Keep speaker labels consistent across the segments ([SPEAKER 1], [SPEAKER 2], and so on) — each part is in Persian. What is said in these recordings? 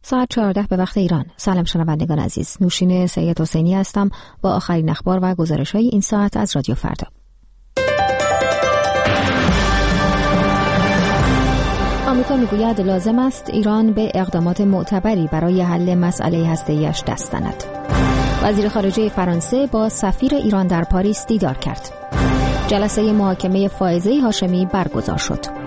[SPEAKER 1] ساعت 14 به وقت ایران. سلام شنوندگان عزیز، نوشین سید حسینی هستم با آخرین اخبار و گزارش‌های این ساعت از رادیو فردا. آمریکا میگوید لازم است ایران به اقدامات معتبری برای حل مسئله هسته‌ایش دست زند. وزیر خارجه فرانسه با سفیر ایران در پاریس دیدار کرد. جلسه محاکمه فائزه هاشمی برگزار شد.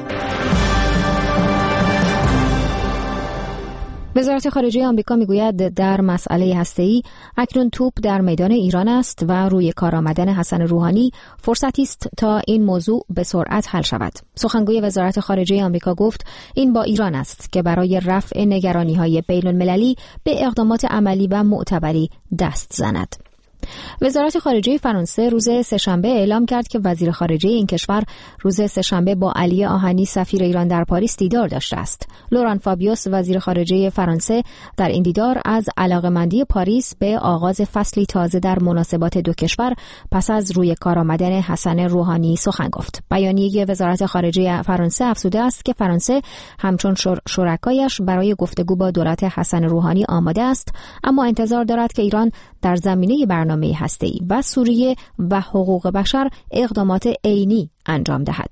[SPEAKER 1] وزارت خارجه آمریکا میگوید در مسئله هسته‌ای اکنون توپ در میدان ایران است و روی کار آمدن حسن روحانی فرصتی است تا این موضوع به سرعت حل شود. سخنگوی وزارت خارجه آمریکا گفت این با ایران است که برای رفع نگرانی‌های بین‌المللی به اقدامات عملی و معتبری دست زند. وزارت خارجه فرانسه روز سه‌شنبه اعلام کرد که وزیر خارجه این کشور روز سه‌شنبه با علی آهنی سفیر ایران در پاریس دیدار داشته است. لوران فابیوس وزیر خارجه فرانسه در این دیدار از علاقه‌مندی پاریس به آغاز فصلی تازه در مناسبات دو کشور پس از روی کار آمدن حسن روحانی سخن گفت. بیانیه وزارت خارجه فرانسه افزوده است که فرانسه همچون شرکایش برای گفتگو با دولت حسن روحانی آماده است، اما انتظار دارد که ایران در زمینه برنامه هسته‌ای و سوریه و حقوق بشر اقدامات عینی انجام دهد.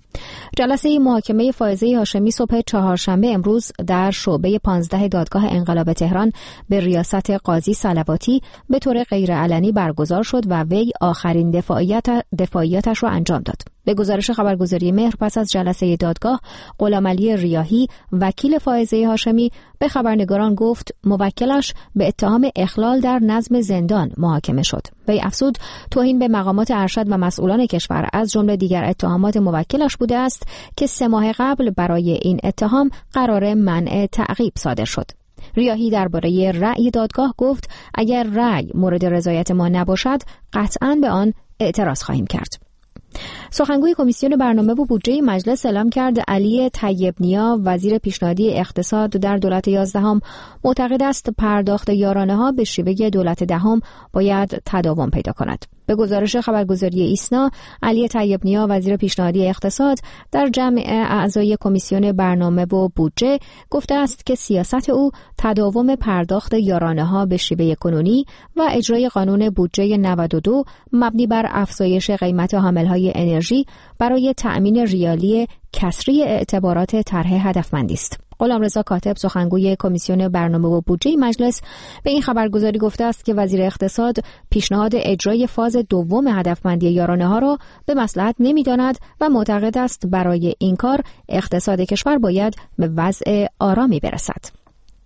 [SPEAKER 1] جلسه محاکمه فائزه هاشمی صبح چهارشنبه امروز در شعبه 15 دادگاه انقلاب تهران به ریاست قاضی صلواتی به طور غیرعلنی برگزار شد و وی آخرین دفاعیاتش را انجام داد. به گزارش خبرگزاری مهر پس از جلسه دادگاه، غلامعلی ریاحی وکیل فائزه هاشمی به خبرنگاران گفت موکلش به اتهام اخلال در نظم زندان محاکمه شد. وی افزود توهین به مقامات ارشد و مسئولان کشور از جمله دیگر اتهامات موکلش بوده است که 3 ماه قبل برای این اتهام قرار منع تعقیب صادر شد. ریاحی درباره رأی دادگاه گفت اگر رأی مورد رضایت ما نباشد قطعاً به آن اعتراض خواهیم کرد. سخنگوی کمیسیون برنامه و بودجه مجلس اعلام کرد علی طیب نیا وزیر پیشنهادی اقتصاد در دولت 11 معتقد است پرداخت یارانه‌ها به شیوه دولت 10 باید تداوم پیدا کند. به گزارش خبرگزاری ایسنا، علی طیب نیا وزیر پیشنهادی اقتصاد در جمع اعضای کمیسیون برنامه و بودجه گفته است که سیاست او تداوم پرداخت یارانه‌ها به شیوه کنونی و اجرای قانون بودجه 92 مبنی بر افزایش قیمت حامل‌های انرژی برای تأمین ریالی کسری اعتبارات طرح هدفمندی است. غلامرضا کاتب سخنگوی کمیسیون برنامه و بودجه مجلس به این خبرگزاری گفته است که وزیر اقتصاد پیشنهاد اجرای فاز دوم هدفمندی یارانه‌ها را به مصلحت نمی‌داند و معتقد است برای این کار اقتصاد کشور باید به وضع آرامی برسد.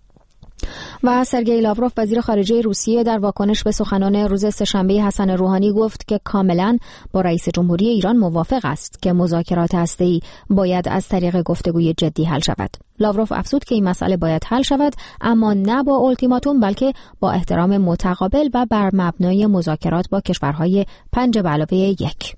[SPEAKER 1] و سرگئی لاوروف وزیر خارجه روسیه در واکنش به سخنان روز سه‌شنبه حسن روحانی گفت که کاملا با رئیس جمهوری ایران موافق است که مذاکرات هسته‌ای باید از طریق گفتگوی جدی حل شود. لاوروف افزود که این مسئله باید حل شود، اما نه با اولتیماتوم بلکه با احترام متقابل و بر مبنای مذاکرات با کشورهای 5+1.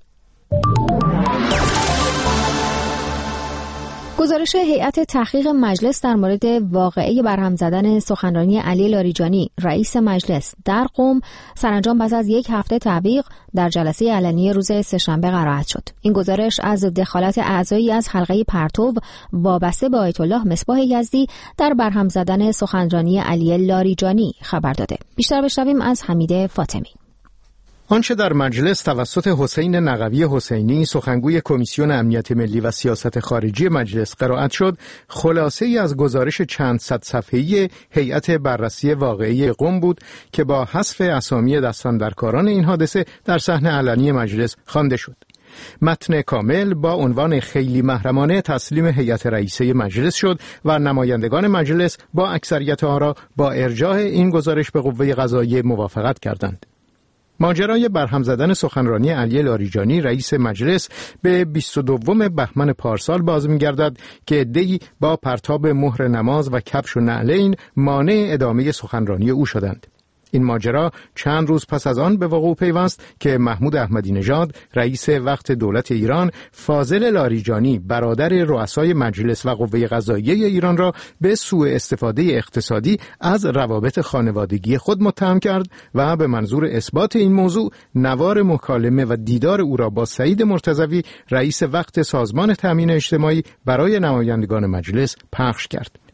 [SPEAKER 1] گزارش هیئت تحقیق مجلس در مورد واقعه برهم زدن سخنرانی علی لاریجانی رئیس مجلس در قم سرانجام پس از 1 هفته تعویق در جلسه علنی روز سه‌شنبه قرائت شد. این گزارش از دخالت اعضایی از حلقه پرتو وابسته به آیت الله مصباح یزدی در برهم زدن سخنرانی علی لاریجانی خبر داده. بیشتر بشنویم از حمید فاطمی.
[SPEAKER 2] آنچه در مجلس توسط حسین نقوی حسینی سخنگوی کمیسیون امنیت ملی و سیاست خارجی مجلس قرائت شد، خلاصه ای از گزارش چند صد صفحه‌ای هیئت بررسی واقعی قم بود که با حذف اسامی دستاندرکاران این حادثه در صحن علنی مجلس خوانده شد. متن کامل با عنوان خیلی محرمانه تسلیم هیئت رئیسه مجلس شد و نمایندگان مجلس با اکثریت آرا با ارجاع این گزارش به قوه قضاییه موافقت کردند. ماجرای برهم زدن سخنرانی علی لاریجانی رئیس مجلس به 22 بهمن پارسال باز می‌گردد که عده‌ای با پرتاب مهر نماز و کفش و نعلین مانع ادامه سخنرانی او شدند. این ماجرا چند روز پس از آن به وقوع پیوست که محمود احمدی نژاد رئیس وقت دولت ایران فاضل لاریجانی برادر رؤسای مجلس و قوه قضاییه ایران را به سوء استفاده اقتصادی از روابط خانوادگی خود متهم کرد و به منظور اثبات این موضوع نوار مکالمه و دیدار او را با سعید مرتضوی رئیس وقت سازمان تامین اجتماعی برای نمایندگان مجلس پخش کرد.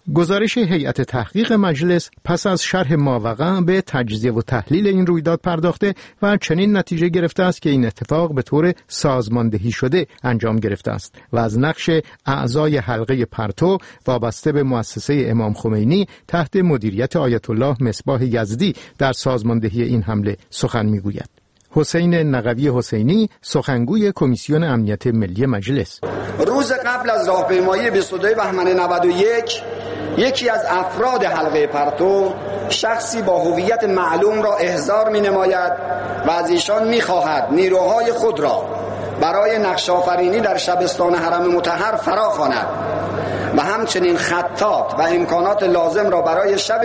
[SPEAKER 2] گزارش هیئت تحقیق مجلس پس از شرح ماوقع به تجزیه و تحلیل این رویداد پرداخته و چنین نتیجه گرفته است که این اتفاق به طور سازماندهی شده انجام گرفته است و از نقش اعضای حلقه پرتو وابسته به مؤسسه امام خمینی تحت مدیریت آیت الله مصباح یزدی در سازماندهی این حمله سخن میگوید. حسین نقوی حسینی، سخنگوی کمیسیون امنیت ملی مجلس:
[SPEAKER 3] روز قبل از راهپیمایی 22 بهمن 91 یکی از افراد حلقه پرتو شخصی با هویت معلوم را احضار می‌نماید و از ایشان می‌خواهد نیروهای خود را برای نقش آفرینی در شبستان حرم مطهر فراخواند و همچنین خطاط و امکانات لازم را برای شب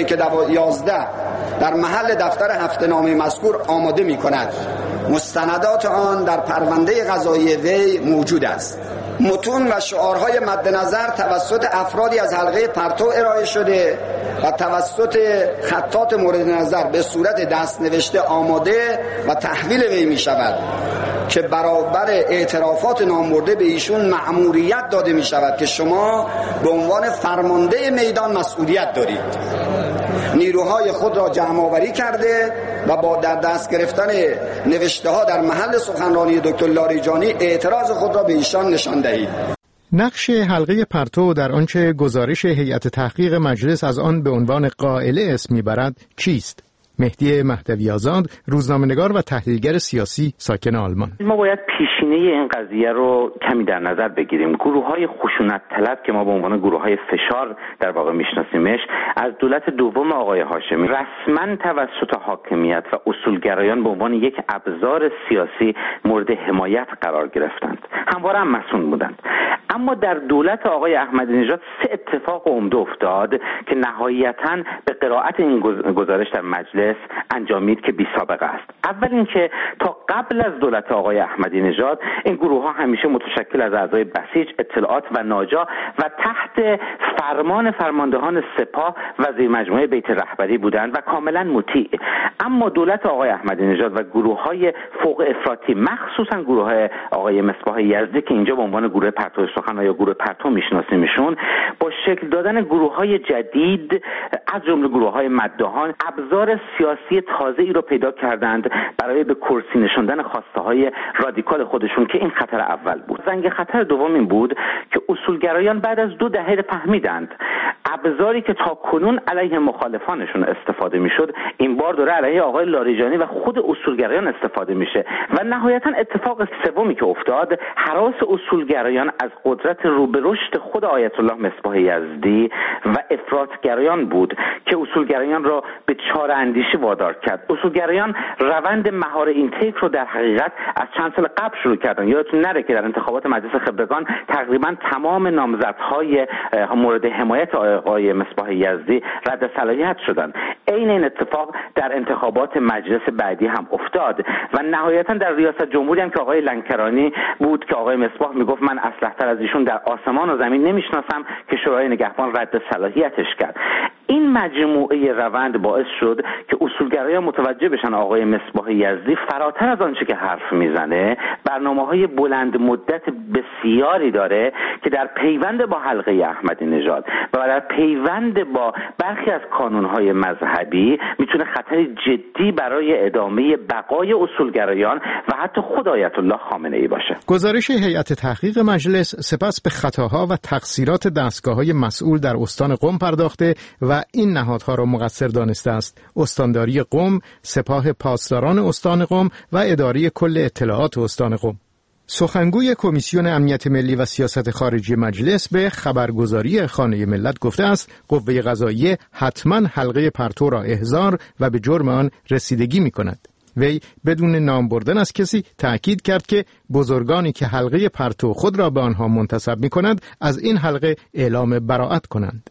[SPEAKER 3] 21/11 در محل دفتر هفته‌نامه مذکور آماده می‌کند. مستندات آن در پرونده قضایی وی موجود است. متون و شعارهای مد نظر توسط افرادی از حلقه پرتو ارائه شده و توسط خطاط مورد نظر به صورت دست نوشته آماده و تحویل وی می شود که برابر اعترافات نامبرده به ایشون مأموریت داده می شود که شما به عنوان فرمانده میدان مسئولیت دارید. نیروهای خود را جمع آوری کرده و با در دست گرفتن نوشته ها در محل سخنرانی دکتر لاریجانی اعتراض خود را به ایشان نشان دهید.
[SPEAKER 2] نقش حلقه پرتو در آنچه گزارش هیئت تحقیق مجلس از آن به عنوان قائله اسم میبرد چیست؟ مهدی مهدوی آزاد، روزنامه‌نگار و تحلیلگر سیاسی ساکن آلمان:
[SPEAKER 4] ما باید پیشینه این قضیه رو کمی در نظر بگیریم. گروه‌های خشونت طلب که ما به عنوان گروه‌های فشار در واقع میشناسیمش، از دولت دوم آقای هاشمی رسما توسط حاکمیت و اصولگرایان به عنوان یک ابزار سیاسی مورد حمایت قرار گرفتند. همواره هم مسئول بودند. اما در دولت آقای احمدی نژاد سه اتفاق عمده افتاد که نهایتاً به قرائت این گزارش در مجلس انجامید که بی سابقه است. اول اینکه تا قبل از دولت آقای احمدی نژاد این گروه ها همیشه متشکل از اعضای بسیج، اطلاعات و ناجا و تحت فرمان فرماندهان سپاه و زیر مجموعه بیت رهبری بودند و کاملا مطیع. اما دولت آقای احمدی نژاد و گروه های فوق افراطی، مخصوصا گروه های آقای مصباح یزدی که اینجا به عنوان گروه پرتو سخن یا گروه پرتو میشناسیمشون، با شکل دادن گروه های جدید از جمله گروه های مداحان ابزار سیاسی تازه‌ای رو پیدا کردند برای به کرسی نشاندن خواسته های رادیکال خودشون که این خطر اول بود. زنگ خطر دوم این بود که اصولگرایان بعد از 2 دهه فهمیدند ابزاری که تا کنون علیه مخالفانشون استفاده میشد این بار داره علیه آقای لاریجانی و خود اصولگرایان استفاده میشه. و نهایتا اتفاق سومی که افتاد هراس اصولگرایان از قدرت رو به رشد خود آیت الله مصباح یزدی و افراطگرایان بود که اصولگرایان را به چاره اندیشی وادار کرد. اصولگرایان روند مهار اینتیک رو در حقیقت از چند سال قبل شروع کردن. یادتون نره که در انتخابات مجلس خبرگان تقریبا تمام نامزدهای مورد حمایت آقای مصباح یزدی رد صلاحیت شدند. عین این اتفاق در انتخابات مجلس بعدی هم افتاد و نهایتا در ریاست جمهوری هم که آقای لنکرانی بود که آقای مصباح میگفت من اصلح‌تر از ایشون در آسمان و زمین نمیشناسم که شورای نگهبان رد صلاحیتش کرد. این مجموعه روند باعث شد که اصولگرایان متوجه بشن آقای مصباح یزدی فراتر از آنچه که حرف میزنه برنامه‌های بلند مدت بسیاری داره که در پیوند با حلقه احمدی نژاد و در پیوند با برخی از کانون‌های مذهبی میتونه خطری جدی برای ادامه بقای اصولگرایان و حتی خود آیت الله خامنه‌ای باشه.
[SPEAKER 2] گزارش هیئت تحقیق مجلس سپس به خطاها و تقصیرات دستگاه‌های مسئول در استان قم پرداخته و این نهادها را مقصر دانسته است: استانداری قم، سپاه پاسداران استان قم و اداره کل اطلاعات استان قم. سخنگوی کمیسیون امنیت ملی و سیاست خارجی مجلس به خبرگزاری خانه ملت گفته است قوه قضاییه حتما حلقه پرتو را احضار و به جرم آن رسیدگی می کند. وی بدون نام بردن از کسی تأکید کرد که بزرگانی که حلقه پرتو خود را به آنها منتسب می کند از این حلقه اعلام براءت کنند.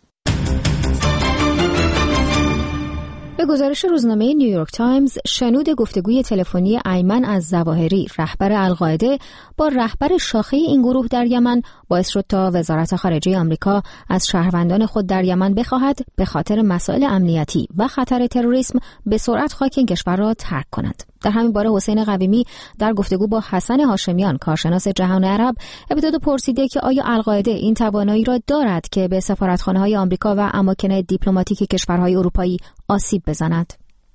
[SPEAKER 1] به گزارش روزنامه نیویورک تایمز، شنود گفتگوی تلفنی ایمن الظواهری رهبر القاعده با رهبر شاخه این گروه در یمن باعث شد تا وزارت خارجه آمریکا از شهروندان خود در یمن بخواهد به خاطر مسائل امنیتی و خطر تروریسم به سرعت خاک این کشور را ترک کند. در همین باره حسین قویمی در گفتگو با حسن هاشمیان کارشناس جهان عرب ابتدا پرسیده که آیا القاعده این توانایی را دارد که به سفارتخانه‌های آمریکا و اماکن دیپلماتیک کشورهای اروپایی آسیب بزند؟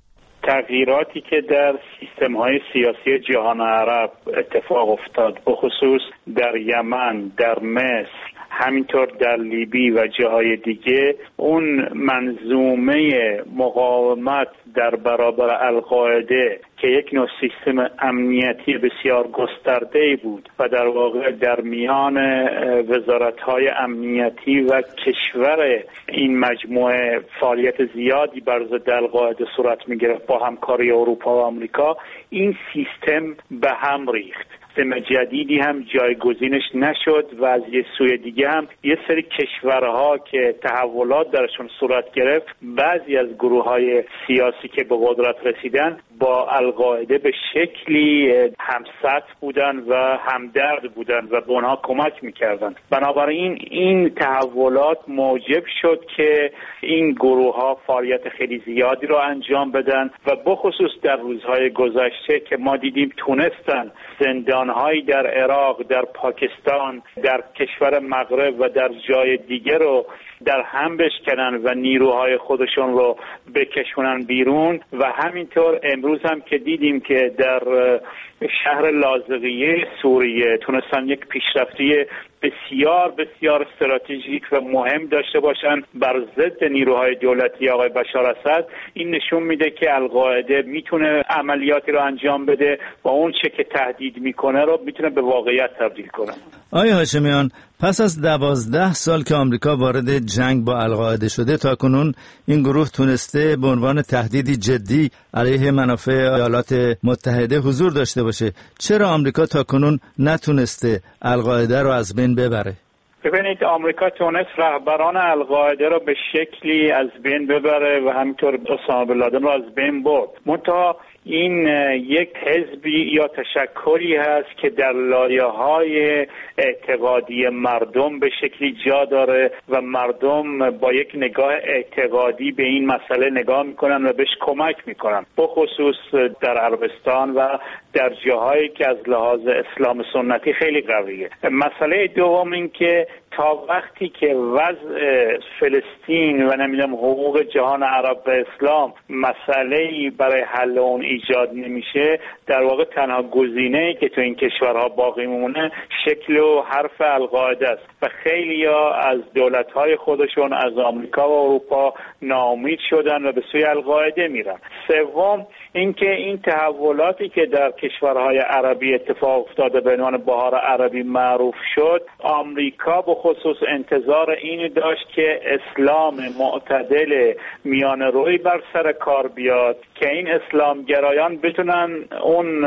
[SPEAKER 5] تغییراتی که در سیستم‌های سیاسی جهان عرب اتفاق افتاد، به خصوص در یمن، در مصر، همینطور در لیبی و جاهای دیگه، اون منظومه مقاومت در برابر القاعده که یک نوع سیستم امنیتی بسیار گسترده‌ای بود و در واقع در میان وزارت‌های امنیتی و کشور این مجموعه فعالیت زیادی بر ضد القاعده صورت می‌گرفت با همکاری اروپا و آمریکا، این سیستم به هم ریخت. سیستم جدیدی هم جایگزینش نشد و از یه سوی دیگه هم یه سری کشورها که تحولات درشون صورت گرفت، بعضی از گروه‌های سیاسی که به قدرت رسیدن با القاعده به شکلی همسط بودن و همدرد بودن و به اونها کمک میکردن. بنابراین این تحولات موجب شد که این گروه‌ها فعالیت خیلی زیادی رو انجام بدن و بخصوص در روزهای گذشته که ما دیدیم تونستن زندان‌هایی در عراق، در پاکستان، در کشور مغرب و در جای دیگر رو در هم بشکنن و نیروهای خودشون رو بکشونن بیرون و همینطور امروز هم که دیدیم که در شهر لاذقیه سوریه تونستن یک پیشرفتی بسیار بسیار استراتژیک و مهم داشته باشن بر ضد نیروهای دولتی آقای بشار اسد. این نشون میده که القاعده میتونه عملیاتی رو انجام بده و اون چه که تهدید میکنه رو میتونه به واقعیت تبدیل کنه.
[SPEAKER 6] آقای هاشمیان، پس از 12 سال که آمریکا وارد جنگ با القاعده شده، تاکنون این گروه تونسته به عنوان تهدیدی جدی علیه منافع ایالات متحده حضور داشته باشه. چرا آمریکا تاکنون نتونسته القاعده رو از بین ببره؟
[SPEAKER 5] ببینید، آمریکا تونست رهبران القاعده رو به شکلی از بین ببره و همینطور اسامه بن لادن رو از بین برد. منتها این یک حزبی یا تشکلی هست که در لایه‌های اعتقادی مردم به شکلی جا داره و مردم با یک نگاه اعتقادی به این مسئله نگاه میکنن و بهش کمک میکنن، بخصوص در عربستان و در جاهایی که از لحاظ اسلام سنتی خیلی قویه. مسئله دوم این که تا وقتی که وضع فلسطین و نمیدونم حقوق جهان عرب و اسلام مسئله‌ای برای حل اون ایجاد نمیشه، در واقع تنها گزینه‌ای که تو این کشورها باقی میمونه شکل و حرف القاعده است و خیلی‌ها از دولت‌های خودشون از آمریکا و اروپا ناامید شدن و به سوی القاعده میرن. سوم اینکه این تحولاتی که در کشورهای عربی اتفاق افتاده به عنوان بهار عربی معروف شد، آمریکا به خصوص انتظار این داشت که اسلام معتدل میان روی بر سر کار بیاد که این اسلام گرایان بتونن اون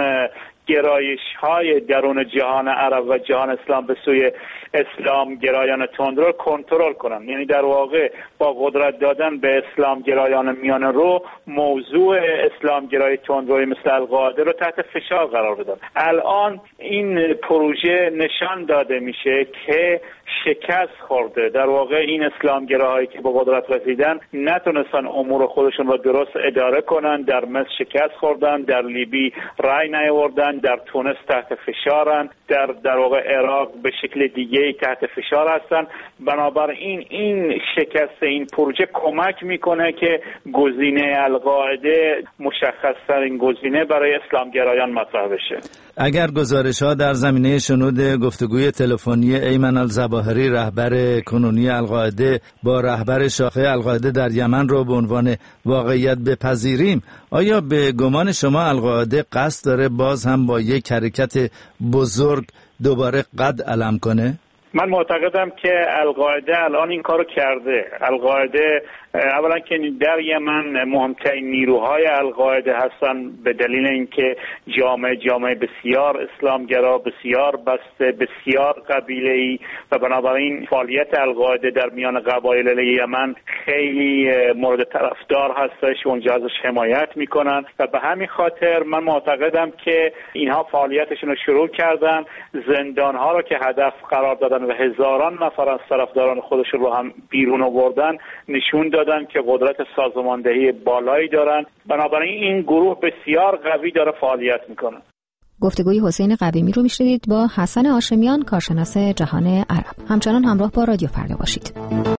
[SPEAKER 5] گرایش‌های درون جهان عرب و جهان اسلام به سوی اسلام گرایان تندرو کنترل کنن. یعنی در واقع با قدرت دادن به اسلام گرایان میان رو موضوع اسلام گرای تندروی مثل القاعده رو تحت فشار قرار بدن. الان این پروژه نشان داده میشه که شکست خورده. در واقع این اسلام گراهایی که به قدرت رسیدن نتونستن امور خودشون رو درست اداره کنن. در مصر شکست خوردن، در لیبی رای نیاوردن، در تونس تحت فشارن، در واقع عراق به شکل دیگه تحت فشار هستن. بنابراین این شکست این پروژه کمک میکنه که گزینه القاعده مشخص‌ترین گزینه برای اسلامگرایان مطرح بشه.
[SPEAKER 6] اگر گزارش‌ها در زمینه شنود گفتگوی تلفنی ایمن الظواهری رهبر کنونی القاعده با رهبر شاخه القاعده در یمن رو به عنوان واقعیت بپذیریم، آیا به گمان شما القاعده قصد داره باز هم با یک حرکت بزرگ دوباره قد علم کنه؟
[SPEAKER 5] من معتقدم که القاعده الان این کارو کرده. القاعده اولا که در یمن مهمترین نیروهای القاعده هستن به دلیل اینکه جامعه بسیار اسلامگرا، بسیار بسته، بسیار قبیله‌ای و بنابراین فعالیت القاعده در میان قبایل یمن خیلی مورد طرفدار هستش، اونجا ازش حمایت میکنن و به همین خاطر من معتقدم که اینها فعالیتشون رو شروع کردن. زندانها رو که هدف قرار دادن و هزاران نفر از طرفداران خودشون رو هم بیرون آوردن، نشون دادن که قدرت سازماندهی بالایی دارن. بنابراین این گروه بسیار قوی داره فعالیت میکنه.
[SPEAKER 1] گفتگوی حسین قویمی رو میشنیدید با حسن هاشمیان، کارشناس جهان عرب. همچنان همراه با رادیو فردا باشید.